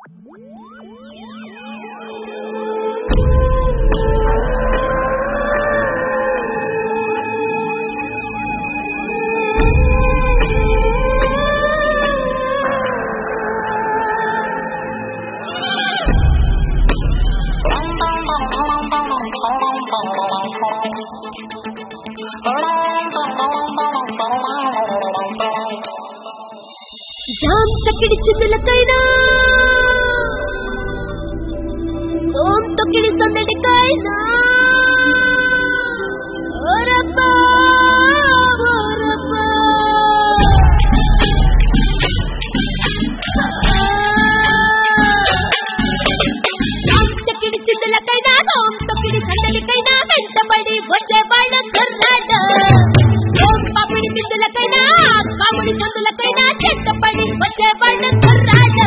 jam చక్కిడి చిన్నులకైనా ఓం తొక్కిడి సందడికైనా ఓరబ్బా ఓరబ్బా jam చక్కిడి చిన్నులకైనా ఓం తొక్కిడి సందడికైనా వెంటబడి వచ్చేవాళ్ళ కర్ణాట ఓం పాపిడి బిందులకైనా కాముడి సందులకైనా చెట్టపడి వచ్చేవాళ్ళ కర్ణాట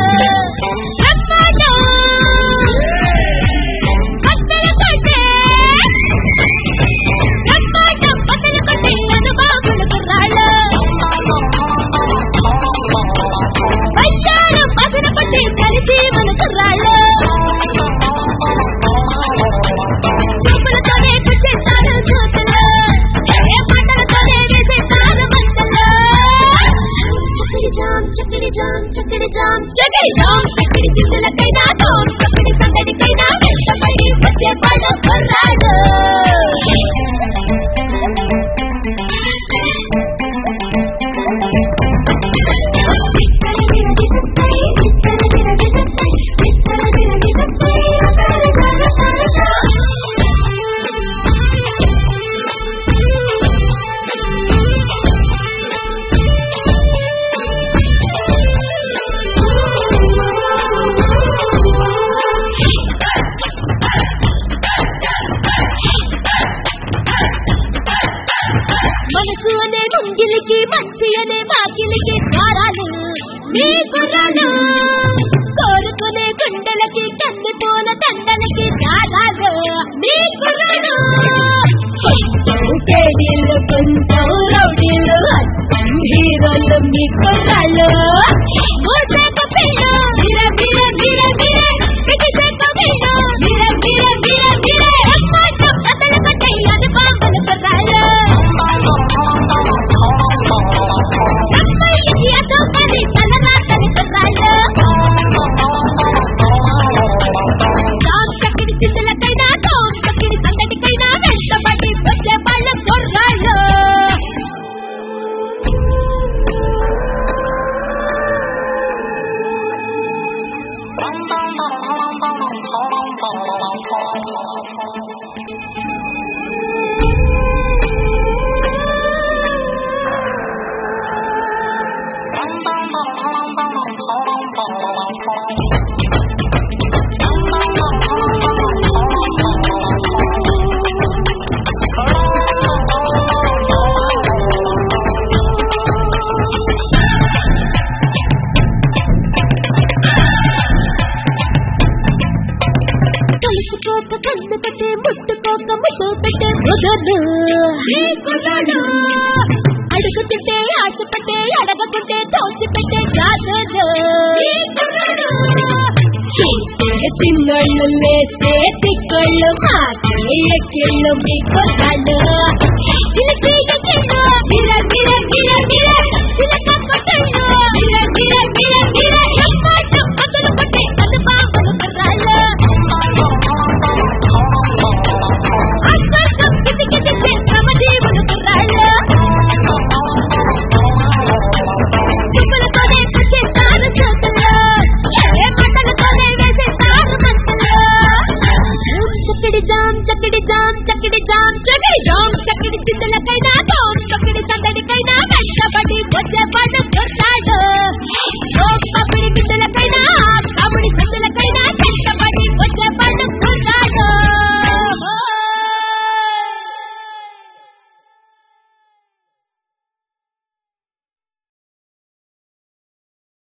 మనసు అనే ముంగిలికి మంచి అనే మాకిలికి ద్వారాలు నీ గుర్రాలు కోరుకునే గుండెలకి కన్ను పూల దండలకి దారాలు నీ గుర్రాలు కేడీలు కొంచెం రౌడీలు అచ్చం హీరోలు మీ గుర్రాలు మూసేక పిల్ల బిర బిర బిర బిర పిటిసేక పిల్ల బిర బిర బిర బిర అమ్మాటం అతను పట్టే అది బాంబుల గుర్రాలు కలుసుకోక కన్ను పెట్టే ముట్టుకోక ముద్దు పెట్టే ముదడు అడుగుతుంటే ఆశపట్టే అడగకుంటే తోచి పెట్టే కాదు చిన్నళ్ళు లేసే తిక్కళ్ళు మాకే ఎక్కిళ్ళు మీ కొట్టాళ్ళు బిర బిర బిర బిర చిలక కొట్టళ్ళు బిర బిర బిర బిర అతను పట్టే అది బాబులు కర్రాళ్ళు క్రమజీవులు కర్రాళ్ళు చెప్పులతోనే కట్టేస్తారు చేతుల్లో పంటలతోనే వేసేస్తారు మంటలో చక్కడి జామ్ చక్కడి జామ్ చక్కడి జామ్ చక్కడి జామ్ చక్కడి చిత్తులకైనా